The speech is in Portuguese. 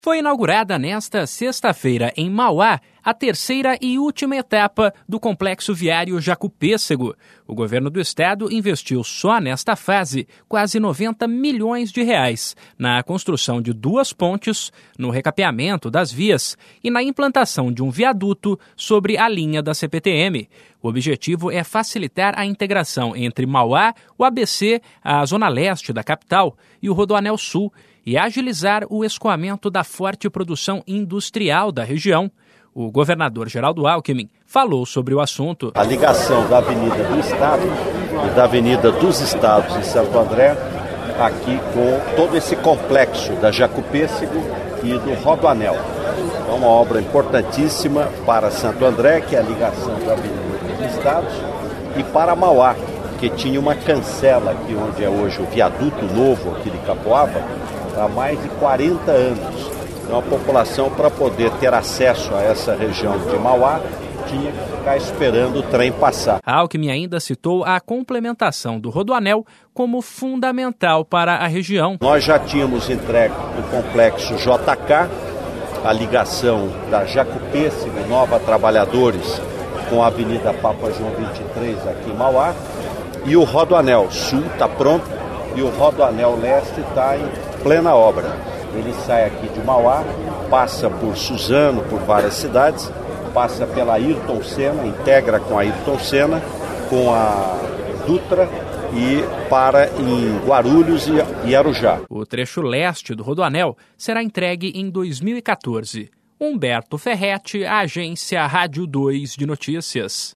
Foi inaugurada nesta sexta-feira em Mauá a terceira e última etapa do complexo viário Jacupêssego. O governo do estado investiu só nesta fase quase 90 milhões de reais na construção de 2 pontes, no recapeamento das vias e na implantação de um viaduto sobre a linha da CPTM. O objetivo é facilitar a integração entre Mauá, o ABC, a zona leste da capital e o Rodoanel Sul, e agilizar o escoamento da forte produção industrial da região. O governador Geraldo Alckmin falou sobre o assunto. A ligação da Avenida do Estado e da Avenida dos Estados em Santo André, aqui com todo esse complexo da Jacupêssego e do Rodoanel. É uma obra importantíssima para Santo André, que é a ligação da Avenida dos Estados, e para Mauá, que tinha uma cancela aqui onde é hoje o viaduto novo aqui de Capoava, há mais de 40 anos. Então a população, para poder ter acesso a essa região de Mauá, tinha que ficar esperando o trem passar. Alckmin ainda citou a complementação do Rodoanel como fundamental para a região. Nós já tínhamos entregue o complexo JK, a ligação da Jacupêssego, Nova Trabalhadores, com a Avenida Papa João 23 aqui em Mauá, e o Rodoanel Sul está pronto e o Rodoanel Leste está em plena obra. Ele sai aqui de Mauá, passa por Suzano, por várias cidades, passa pela Ayrton Senna, integra com a Ayrton Senna, com a Dutra e para em Guarulhos e Arujá. O trecho leste do Rodoanel será entregue em 2014. Humberto Ferretti, Agência Rádio 2 de Notícias.